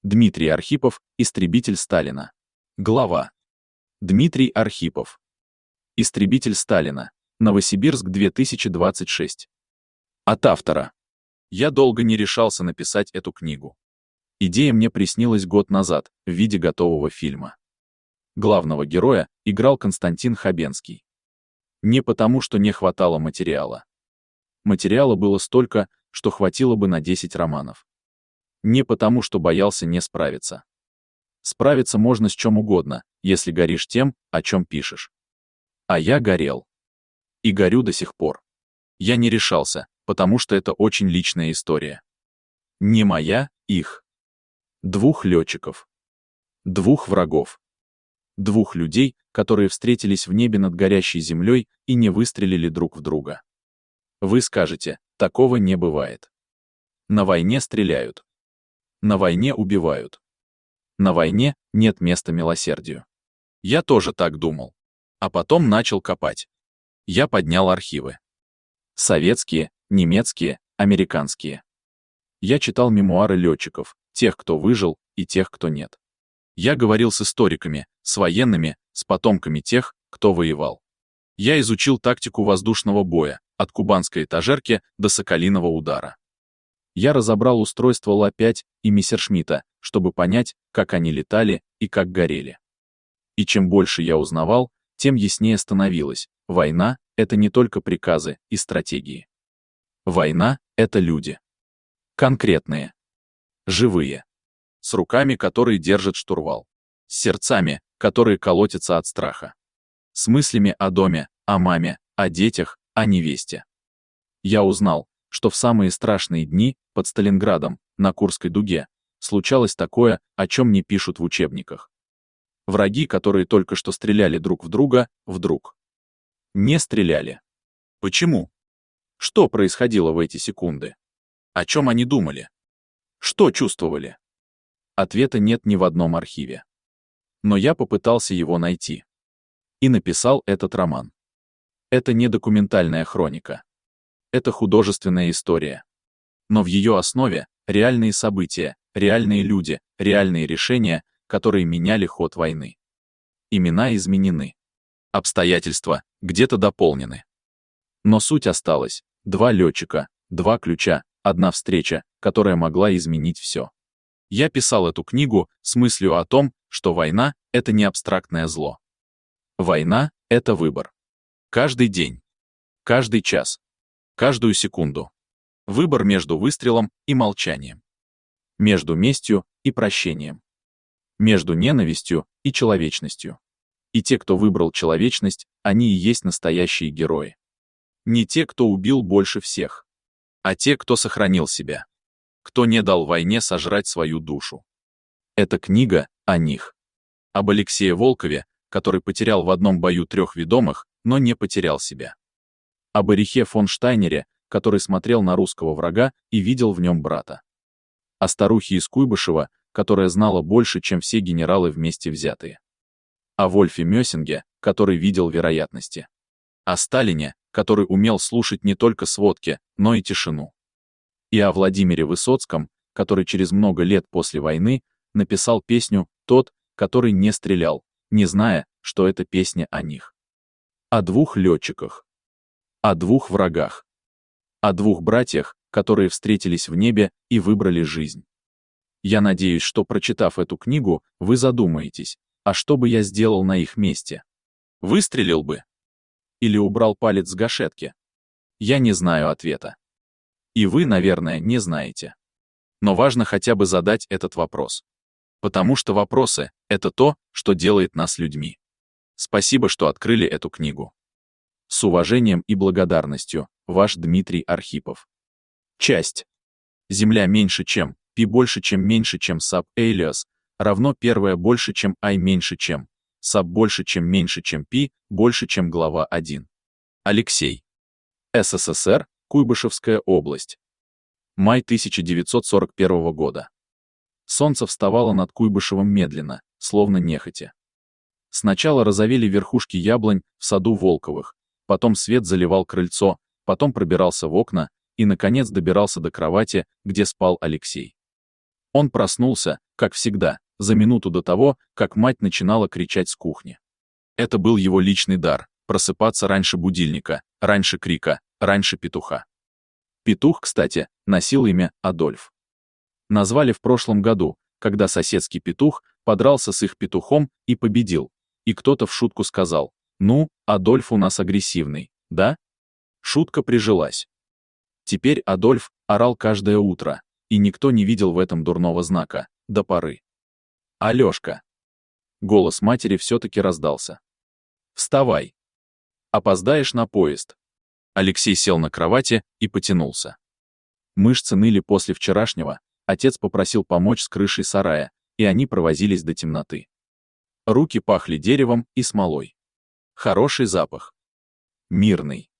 Дмитрий Архипов, истребитель Сталина. Глава. Дмитрий Архипов. Истребитель Сталина. Новосибирск, 2026. От автора. Я долго не решался написать эту книгу. Идея мне приснилась год назад, в виде готового фильма. Главного героя играл Константин Хабенский. Не потому, что не хватало материала. Материала было столько, что хватило бы на 10 романов. Не потому, что боялся не справиться. Справиться можно с чем угодно, если горишь тем, о чем пишешь. А я горел. И горю до сих пор. Я не решался, потому что это очень личная история. Не моя, их. 2 летчиков. 2 врагов. 2 людей, которые встретились в небе над горящей землей и не выстрелили друг в друга. Вы скажете, такого не бывает. На войне стреляют. На войне убивают. На войне нет места милосердию. Я тоже так думал. А потом начал копать. Я поднял архивы. Советские, немецкие, американские. Я читал мемуары летчиков, тех, кто выжил, и тех, кто нет. Я говорил с историками, с военными, с потомками тех, кто воевал. Я изучил тактику воздушного боя, от кубанской этажерки до соколиного удара. Я разобрал устройство Ла-5 и Мессершмитта, чтобы понять, как они летали и как горели. И чем больше я узнавал, тем яснее становилось: война — это не только приказы и стратегии. Война — это люди. Конкретные. Живые. С руками, которые держат штурвал. С сердцами, которые колотятся от страха. С мыслями о доме, о маме, о детях, о невесте. Я узнал, что в самые страшные дни, под Сталинградом, на Курской дуге, случалось такое, о чем не пишут в учебниках. Враги, которые только что стреляли друг в друга, вдруг не стреляли. Почему? Что происходило в эти секунды? О чем они думали? Что чувствовали? Ответа нет ни в одном архиве. Но я попытался его найти. И написал этот роман. Это не документальная хроника. Это художественная история. Но в ее основе реальные события, реальные люди, реальные решения, которые меняли ход войны. Имена изменены. Обстоятельства где-то дополнены. Но суть осталась: 2 летчика, 2 ключа, 1 встреча, которая могла изменить все. Я писал эту книгу с мыслью о том, что война — это не абстрактное зло. Война — это выбор. Каждый день. Каждый час. Каждую секунду. Выбор между выстрелом и молчанием. Между местью и прощением. Между ненавистью и человечностью. И те, кто выбрал человечность, они и есть настоящие герои. Не те, кто убил больше всех, а те, кто сохранил себя. Кто не дал войне сожрать свою душу. Эта книга о них. Об Алексее Волкове, который потерял в одном бою 3 ведомых, но не потерял себя. Об Эрихе фон Штайнере, который смотрел на русского врага и видел в нем брата. О старухе из Куйбышева, которая знала больше, чем все генералы вместе взятые. О Вольфе Мёссинге, который видел вероятности. О Сталине, который умел слушать не только сводки, но и тишину. И о Владимире Высоцком, который через много лет после войны написал песню «Тот, который не стрелял», не зная, что это песня о них. О 2 летчиках. О 2 врагах. О 2 братьях, которые встретились в небе и выбрали жизнь. Я надеюсь, что, прочитав эту книгу, вы задумаетесь: а что бы я сделал на их месте? Выстрелил бы? Или убрал палец с гашетки? Я не знаю ответа. И вы, наверное, не знаете. Но важно хотя бы задать этот вопрос. Потому что вопросы — это то, что делает нас людьми. Спасибо, что открыли эту книгу. С уважением и благодарностью, ваш Дмитрий Архипов. Часть. Земля меньше чем, π больше чем меньше чем саб Элиас, равно первое больше чем I меньше чем, саб больше чем меньше чем π больше чем глава 1. Алексей. СССР, Куйбышевская область. Май 1941 года. Солнце вставало над Куйбышевым медленно, словно нехотя. Сначала розовели верхушки яблонь в саду Волковых, потом свет заливал крыльцо, потом пробирался в окна и, наконец, добирался до кровати, где спал Алексей. Он проснулся, как всегда, за минуту до того, как мать начинала кричать с кухни. Это был его личный дар — просыпаться раньше будильника, раньше крика, раньше петуха. Петух, кстати, носил имя Адольф. Назвали в прошлом году, когда соседский петух подрался с их петухом и победил. И кто-то в шутку сказал: «Ну, Адольф у нас агрессивный, да?» Шутка прижилась. Теперь Адольф орал каждое утро, и никто не видел в этом дурного знака, до поры. «Алёшка!» Голос матери все-таки раздался. «Вставай! Опоздаешь на поезд!» Алексей сел на кровати и потянулся. Мышцы ныли после вчерашнего, отец попросил помочь с крышей сарая, и они провозились до темноты. Руки пахли деревом и смолой. Хороший запах. Мирный.